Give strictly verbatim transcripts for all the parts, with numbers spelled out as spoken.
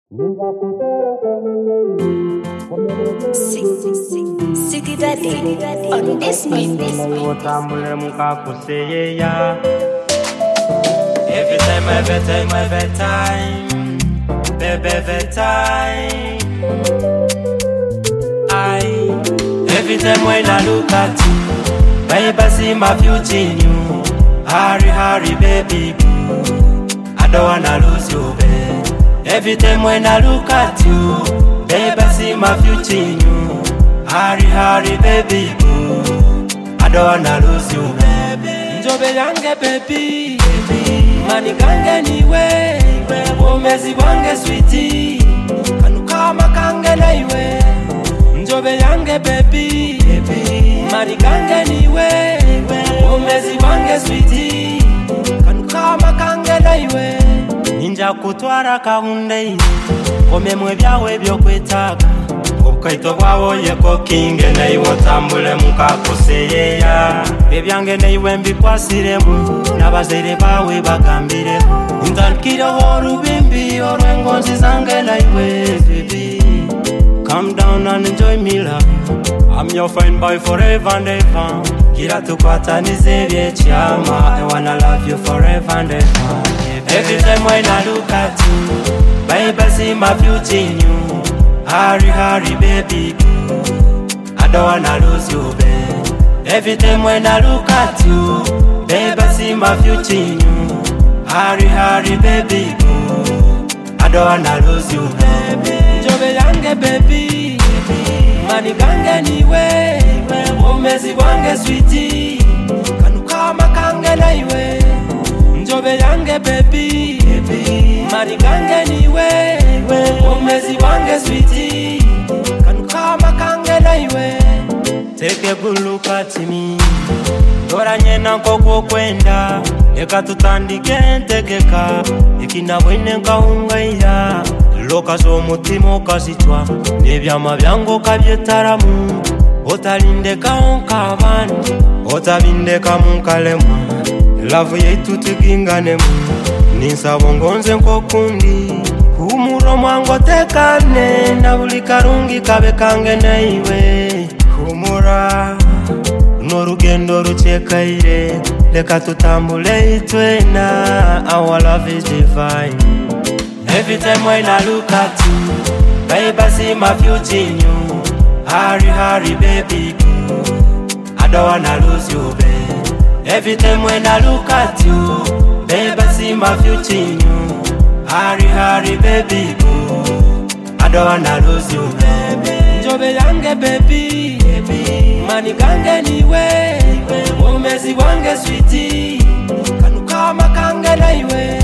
City Daddy on this beat. Every time, every time, every time, baby, every time. I, every time when I look at you, baby, I see my future in you. Hurry, hurry, baby, boo. I don't wanna lose you, babe. Every time when I look at you, baby, I see my future in you. Hurry, hurry, baby, boo. I don't wanna lose you, baby. Njobe yange, baby, baby. Mani kange niwe, umezi wange sweetie. Kanukama kange na iwe. Njobe yange, baby, baby. Mani kange niwe, umezi wange sweetie. Kanukama kange na iwe. Ninja kutwara kahunde, omemwe byawe byokwetaga. Obukaito bwawe yeko kinge na iwe tambule mukakoseyeya. Ebyange na iwe mbikwasiremu, n'abazere bawe bagambireho. Ntakireho rubimbi orwengonzi zange na iwe, baby. Calm down and enjoy me love. I'm your fine boy forever and ever. Kila tukwatanize byekyama, I wanna love you forever and ever. Every time when I look at you, baby, I see my future in you. Hurry, hurry, baby, boo. I don't wanna lose you, babe. Every time when I look at you, baby, I see my future in you. Hurry, hurry, baby, boo. I don't wanna lose you, baby. Njobe yange, baby, mani kange niwe, umezi wange sweetie. Kanukama kange na iwe. Njobe yange, baby, mani kange niwe, umezi wange sweetie. Kanukama kange na iwe. Take a good look at me. Doranye nanko kwenda, eka tutandike ntekeka. Ikina wene nkahungaira, loka so mutima okasitwa. Nebyama byango kabyetaramu, otalindeka onkabandi, otabindeka munkalemwa. Love yetu tuginganemu, ninsabo ngonze nkokundi. Humuro mwango tekane, na buli karungi kabe kange na iwe. Humura, n'orugendo rucekaire, leka tutambule itwena. Our love is divine. Every time when I look at you, baby, I see my future in you. Hurry, hurry, baby, boo. I don't wanna lose you, babe. Every time when I look at you, baby, I see my future in you. Hurry, hurry, baby, boo. I don't wanna lose you, baby. Njobe yange, baby, baby. Mani kange niwe, umezi wange sweetie. Kanukama kange na iwe.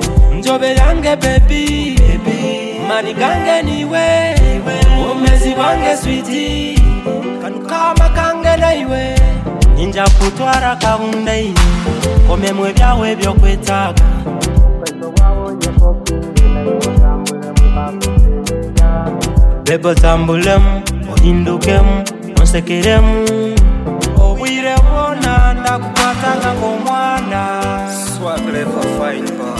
Njobe yange, baby, baby. Mani kange niwe, umezi wange sweetie. Kanukama kange na iwe. Ninja kutwara kahunde, omemwe byawe byokwetaga. Bebo tambulemu, ohindukemu, onsekeremu. Obwire bwona ndakukwatanga ng'omwana. Swag level fine boy.